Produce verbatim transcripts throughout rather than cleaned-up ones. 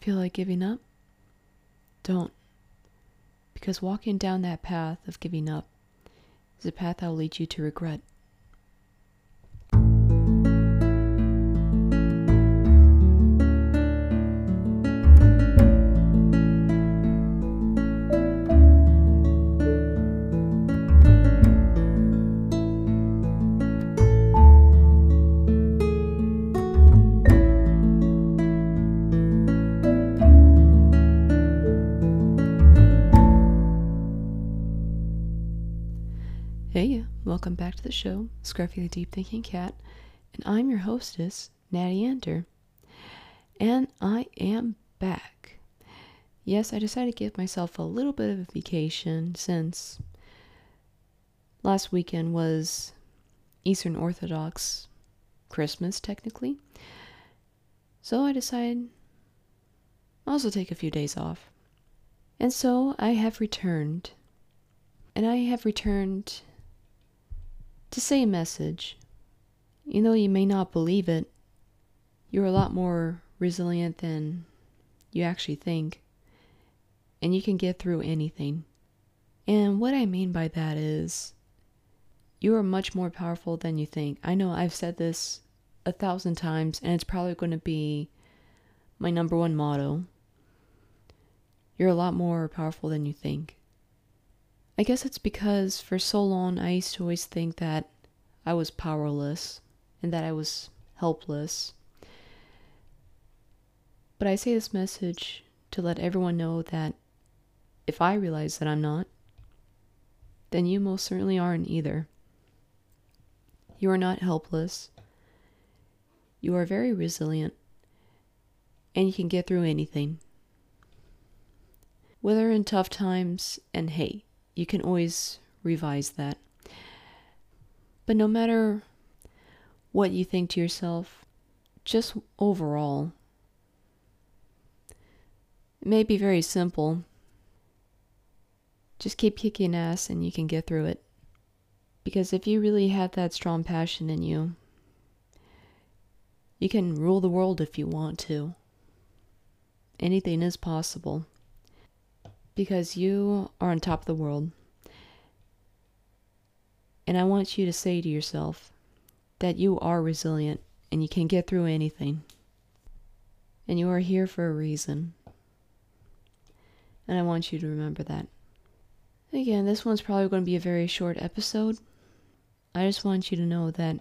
Feel like giving up? Don't. Because walking down that path of giving up is a path that will lead you to regret. Hey, welcome back to the show, Scruffy the Deep Thinking Cat, and I'm your hostess, Natty Enter. And I am back. Yes, I decided to give myself a little bit of a vacation since last weekend was Eastern Orthodox Christmas, technically. So I decided I'll also take a few days off. And so I have returned. And I have returned to say a message. You know, you may not believe it, you're a lot more resilient than you actually think, and you can get through anything. And what I mean by that is, you are much more powerful than you think. I know I've said this a thousand times, and it's probably going to be my number one motto. You're a lot more powerful than you think. I guess it's because for so long I used to always think that I was powerless and that I was helpless. But I say this message to let everyone know that if I realize that I'm not, then you most certainly aren't either. You are not helpless. You are very resilient, and you can get through anything. Whether in tough times, and hey, you can always revise that. But no matter what you think to yourself, just overall, it may be very simple. Just keep kicking ass and you can get through it. Because if you really have that strong passion in you, you can rule the world if you want to. Anything is possible. Because you are on top of the world. And I want you to say to yourself that you are resilient and you can get through anything. And you are here for a reason. And I want you to remember that. Again, this one's probably going to be a very short episode. I just want you to know that,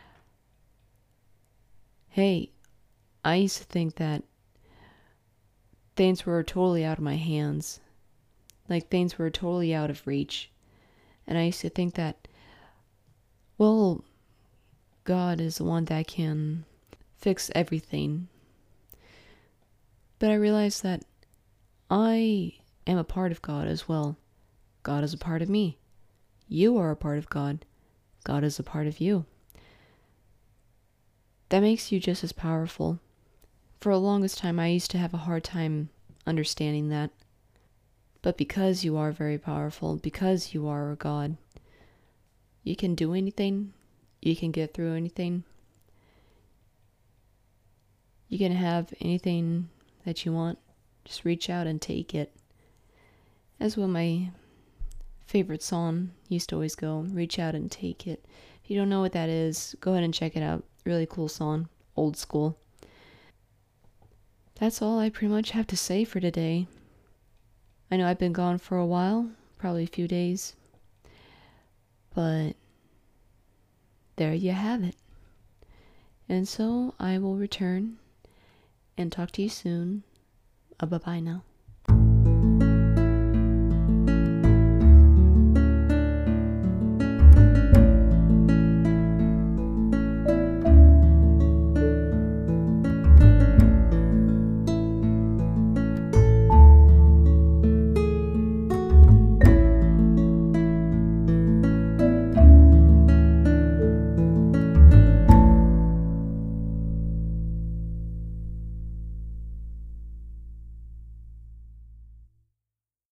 hey, I used to think that things were totally out of my hands. Like things were totally out of reach. And I used to think that, well, God is the one that can fix everything. But I realized that I am a part of God as well. God is a part of me. You are a part of God. God is a part of you. That makes you just as powerful. For the longest time, I used to have a hard time understanding that. But because you are very powerful, because you are a God, you can do anything, you can get through anything, you can have anything that you want, just reach out and take it. As what my favorite song used to always go, reach out and take it. If you don't know what that is, go ahead and check it out. Really cool song, old school. That's all I pretty much have to say for today. I know I've been gone for a while, probably a few days, but there you have it. And so I will return and talk to you soon. Uh, bye-bye now.